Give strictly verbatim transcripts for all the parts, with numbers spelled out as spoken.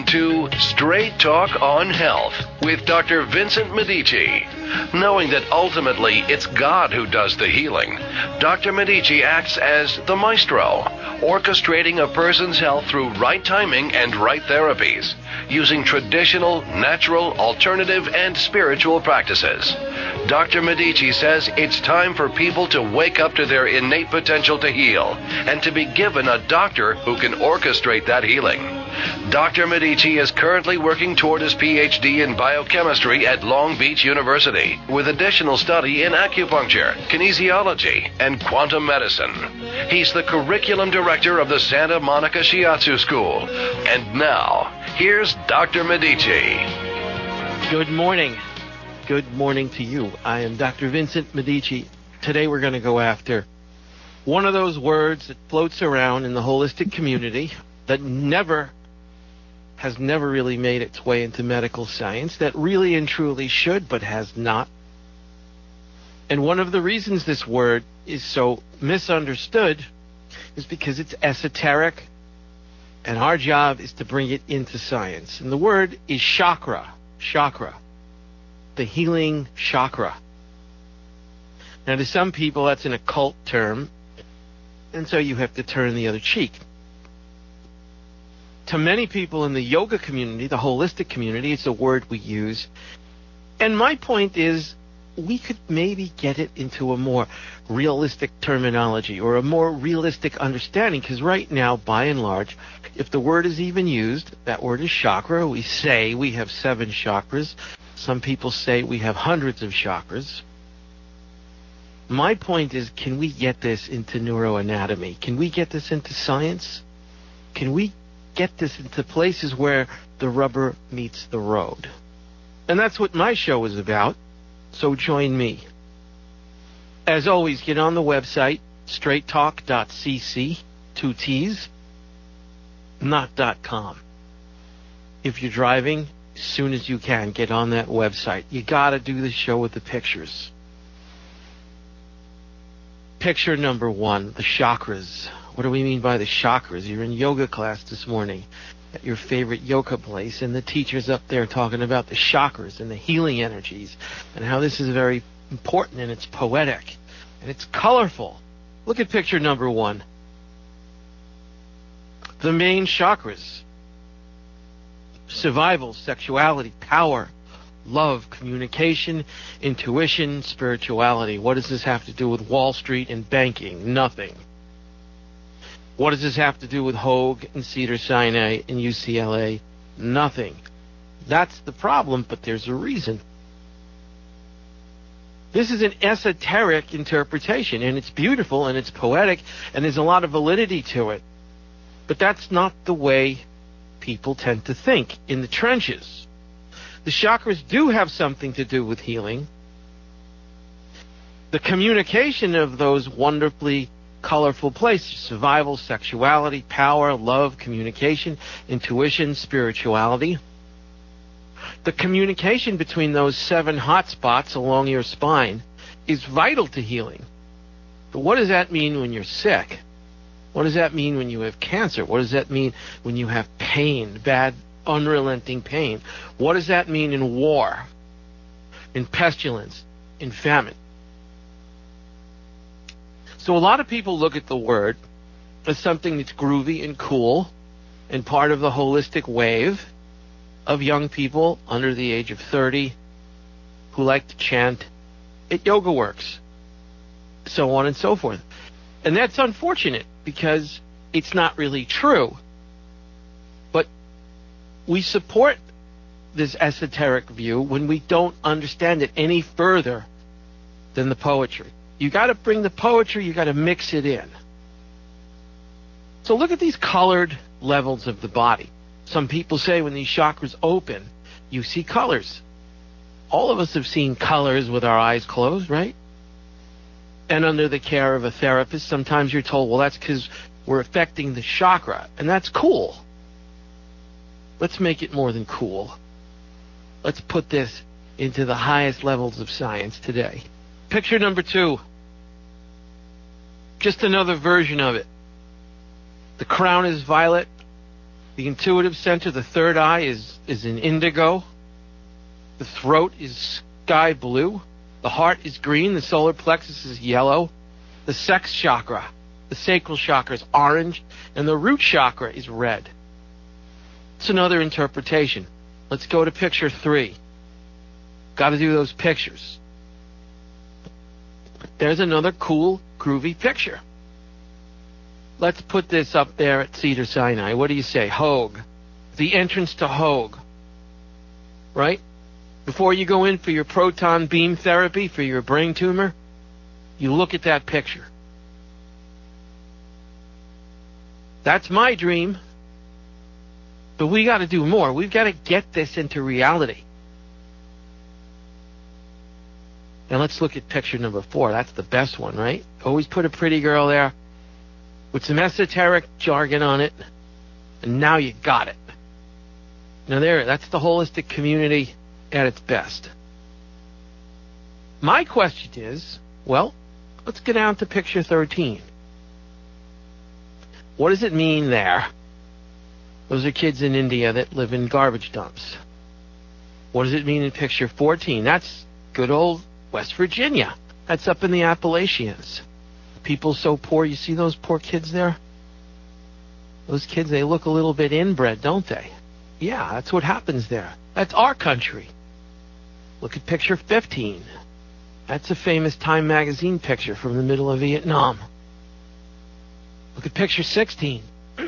to Straight Talk on Health with Doctor Vincent Medici. Knowing that ultimately it's God who does the healing, Doctor Medici acts as the maestro, orchestrating a person's health through right timing and right therapies, using traditional, natural, alternative, and spiritual practices. Doctor Medici says it's time for people to wake up to their innate potential to heal and to be given a doctor who can orchestrate that healing. Doctor Medici is currently working toward his P H D in biochemistry at Long Beach University, with additional study in acupuncture, kinesiology, and quantum medicine. He's the curriculum director of the Santa Monica Shiatsu School. And now, here's Doctor Medici. Good morning. Good morning to you. I am Doctor Vincent Medici. Today we're going to go after one of those words that floats around in the holistic community that never has never really made its way into medical science, that really and truly should, but has not. And one of the reasons this word is so misunderstood is because it's esoteric, and our job is to bring it into science. And the word is chakra, chakra, the healing chakra. Now, to some people, that's an occult term, and so you have to turn the other cheek. To many people in the yoga community, the holistic community, it's a word we use. And my point is, we could maybe get it into a more realistic terminology or a more realistic understanding, because right now, by and large, if the word is even used, that word is chakra. We say we have seven chakras. Some people say we have hundreds of chakras. My point is, can we get this into neuroanatomy? Can we get this into science? Can we get this into places where the rubber meets the road? And that's what my show is about, so join me. As always, get on the website, straight talk dot c c, two T's, not .com. If you're driving, as soon as you can, get on that website. You gotta do the show with the pictures. Picture number one, the chakras. What do we mean by the chakras? You're in yoga class this morning at your favorite yoga place, and the teacher's up there talking about the chakras and the healing energies and how this is very important, and it's poetic and it's colorful. Look at picture number one. The main chakras: survival, sexuality, power, love, communication, intuition, spirituality. What does this have to do with Wall Street and banking? Nothing. What does this have to do with Hoag and Cedars-Sinai and U C L A? Nothing. That's the problem, but there's a reason. This is an esoteric interpretation, and it's beautiful, and it's poetic, and there's a lot of validity to it. But that's not the way people tend to think in the trenches. The chakras do have something to do with healing. The communication of those wonderfully colorful places: survival, sexuality, power, love, communication, intuition, spirituality. The communication between those seven hot spots along your spine is vital to healing. But what does that mean when you're sick? What does that mean when you have cancer? What does that mean when you have pain, bad, unrelenting pain? What does that mean in war, in pestilence, in famine? So a lot of people look at the word as something that's groovy and cool and part of the holistic wave of young people under the age of thirty who like to chant, "It yoga works," so on and so forth. And that's unfortunate because it's not really true. But we support this esoteric view when we don't understand it any further than the poetry. You got to bring the poetry, you got to mix it in. So look at these colored levels of the body. Some people say when these chakras open, you see colors. All of us have seen colors with our eyes closed, right? And under the care of a therapist, sometimes you're told, well, that's because we're affecting the chakra. And that's cool. Let's make it more than cool. Let's put this into the highest levels of science today. Picture number two. Just another version of it. The crown is violet. The intuitive center, the third eye, is, is in indigo. The throat is sky blue. The heart is green. The solar plexus is yellow. The sex chakra, the sacral chakra, is orange. And the root chakra is red. It's another interpretation. Let's go to picture three. Got to do those pictures. There's another cool, groovy picture. Let's put this up there at Cedar Sinai. What do you say? Hogue. The entrance to Hogue. Right? Before you go in for your proton beam therapy for your brain tumor, you look at that picture. That's my dream. But we got to do more. We've got to get this into reality. Now let's look at picture number four. That's the best one, right? Always put a pretty girl there with some esoteric jargon on it, and now you got it. Now there, that's the holistic community at its best. My question is, well, let's get down to picture thirteen. What does it mean there? Those are kids in India that live in garbage dumps. What does it mean in picture fourteen? That's good old West Virginia. That's up in the Appalachians. People so poor, you see those poor kids there? Those kids, they look a little bit inbred, don't they? Yeah, that's what happens there. That's our country. Look at picture fifteen. That's a famous Time magazine picture from the middle of Vietnam. Look at picture sixteen.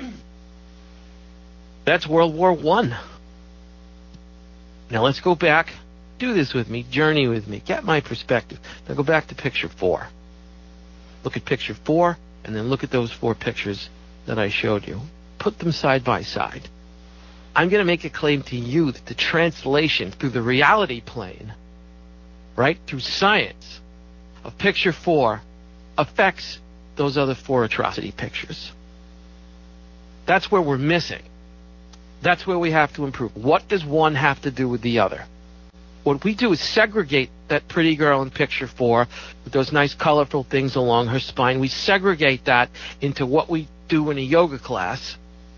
That's World War One. Now let's go back. Do this with me. Journey with me. Get my perspective. Now go back to picture four. Look at picture four, and then look at those four pictures that I showed you. Put them side by side. I'm going to make a claim to you that the translation through the reality plane, right, through science, of picture four affects those other four atrocity pictures. That's where we're missing. That's where we have to improve. What does one have to do with the other? What we do is segregate that pretty girl in picture four with those nice colorful things along her spine. We segregate that into what we do in a yoga class.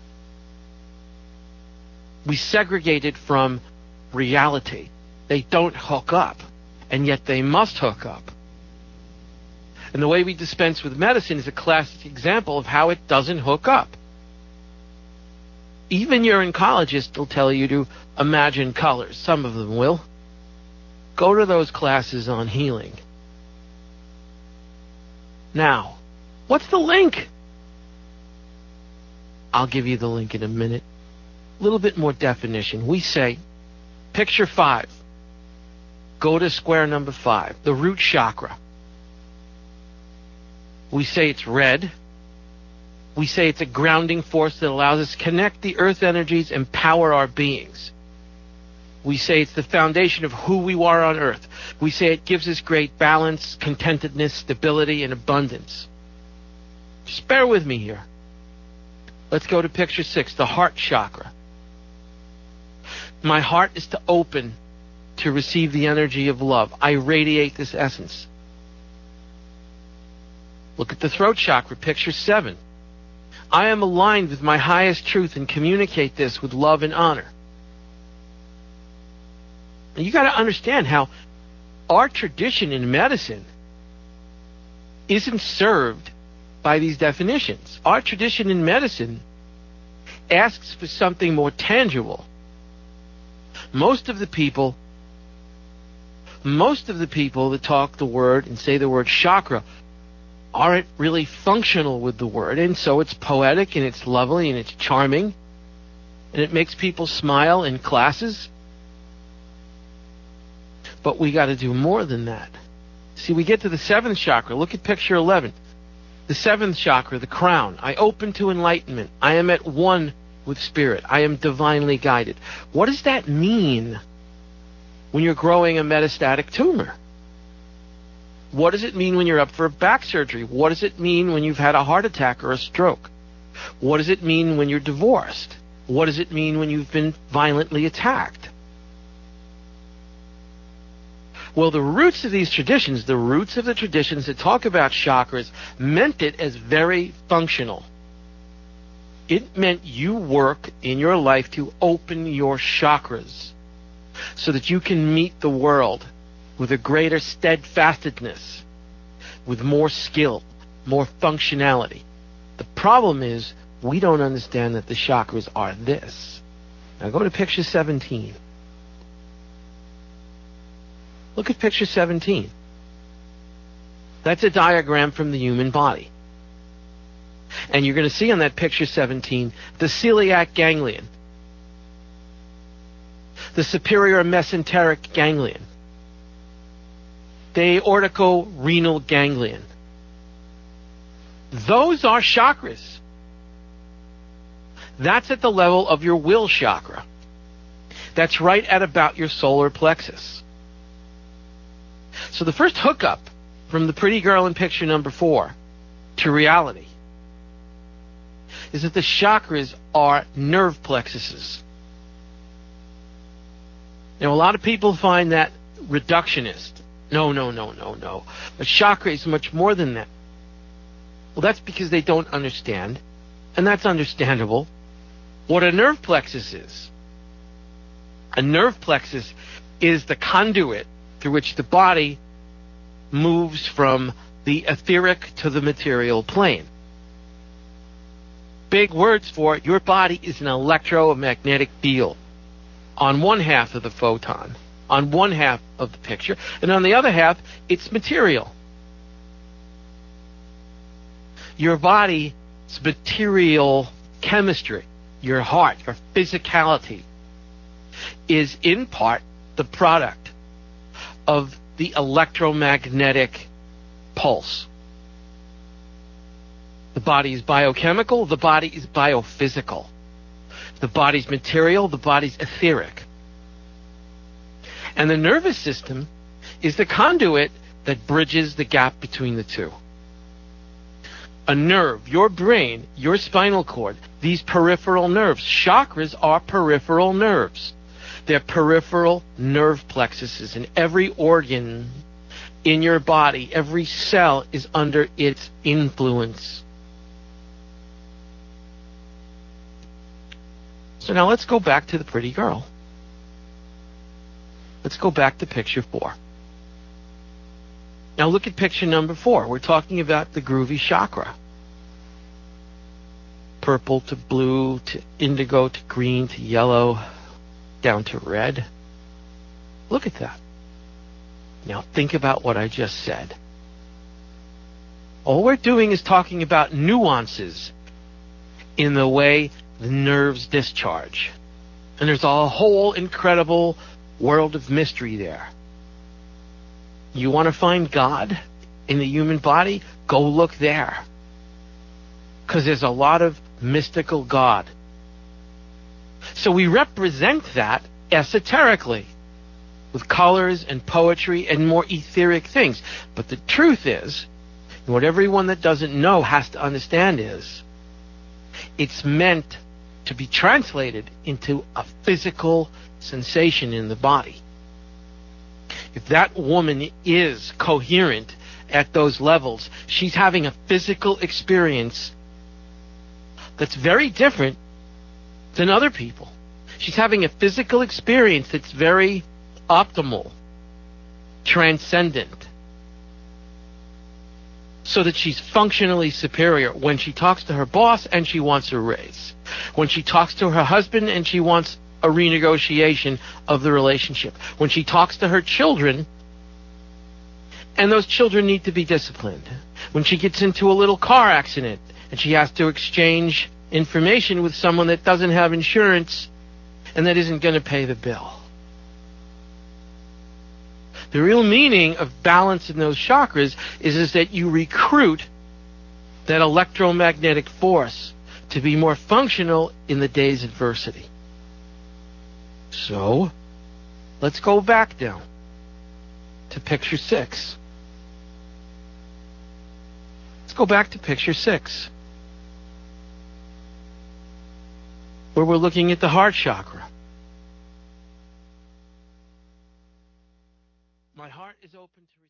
We segregate it from reality. They don't hook up, and yet they must hook up. And the way we dispense with medicine is a classic example of how it doesn't hook up. Even your oncologist will tell you to imagine colors. Some of them will. Go to those classes on healing. Now, what's the link? I'll give you the link in a minute. A little bit more definition. We say, picture five. Go to square number five, the root chakra. We say it's red. We say it's a grounding force that allows us to connect the earth energies and power our beings. We say it's the foundation of who we are on earth. We say it gives us great balance, contentedness, stability, and abundance. Just bear with me here. Let's go to picture six, the heart chakra. My heart is to open to receive the energy of love. I radiate this essence. Look at the throat chakra, picture seven. I am aligned with my highest truth and communicate this with love and honor. And you got to understand how our tradition in medicine isn't served by these definitions. Our tradition in medicine asks for something more tangible. Most of the people, most of the people that talk the word and say the word chakra aren't really functional with the word, and so it's poetic and it's lovely and it's charming and it makes people smile in classes. But we got to do more than that. See, we get to the seventh chakra. Look at picture eleven. The seventh chakra, the crown. I open to enlightenment. I am at one with spirit. I am divinely guided. What does that mean when you're growing a metastatic tumor? What does it mean when you're up for a back surgery? What does it mean when you've had a heart attack or a stroke? What does it mean when you're divorced? What does it mean when you've been violently attacked? Well, the roots of these traditions, the roots of the traditions that talk about chakras, meant it as very functional. It meant you work in your life to open your chakras so that you can meet the world with a greater steadfastness, with more skill, more functionality. The problem is we don't understand that the chakras are this. Now go to picture seventeen. Look at picture seventeen. That's a diagram from the human body. And you're going to see on that picture seventeen the celiac ganglion, the superior mesenteric ganglion, the aortico-renal ganglion. Those are chakras. That's at the level of your will chakra. That's right at about your solar plexus. So the first hookup from the pretty girl in picture number four to reality is that the chakras are nerve plexuses. Now, a lot of people find that reductionist. No, no, no, no, no. A chakra is much more than that. Well, that's because they don't understand, and that's understandable, what a nerve plexus is. A nerve plexus is the conduit through which the body moves from the etheric to the material plane. Big words for it. Your body is an electromagnetic field on one half of the photon, on one half of the picture, and on the other half, it's material. Your body's material chemistry, your heart, your physicality, is in part the product of the electromagnetic pulse. The body is biochemical, the body is biophysical. The body's material, the body's etheric. And the nervous system is the conduit that bridges the gap between the two. A nerve, your brain, your spinal cord, these peripheral nerves. Chakras are peripheral nerves. They're peripheral nerve plexuses, and every organ in your body, every cell is under its influence. So now let's go back to the pretty girl. Let's go back to picture four. Now look at picture number four. We're talking about the groovy chakra. Purple to blue to indigo to green to yellow down to red. Look at that. Now think about what I just said. All we're doing is talking about nuances in the way the nerves discharge. And there's a whole incredible world of mystery there. You want to find God in the human body? Go look there. Because there's a lot of mystical God. So we represent that esoterically with colors and poetry and more etheric things. But the truth is, what everyone that doesn't know has to understand is, it's meant to be translated into a physical sensation in the body. If that woman is coherent at those levels, she's having a physical experience that's very different than other people. She's having a physical experience that's very optimal, transcendent, so that she's functionally superior when she talks to her boss and she wants a raise, when she talks to her husband and she wants a renegotiation of the relationship, when she talks to her children and those children need to be disciplined, when she gets into a little car accident and she has to exchange information with someone that doesn't have insurance and that isn't going to pay the bill. The real meaning of balance in those chakras is, is that you recruit that electromagnetic force to be more functional in the day's adversity. So, let's go back now to picture six. Let's go back to picture six, where we're looking at the heart chakra. My heart is open to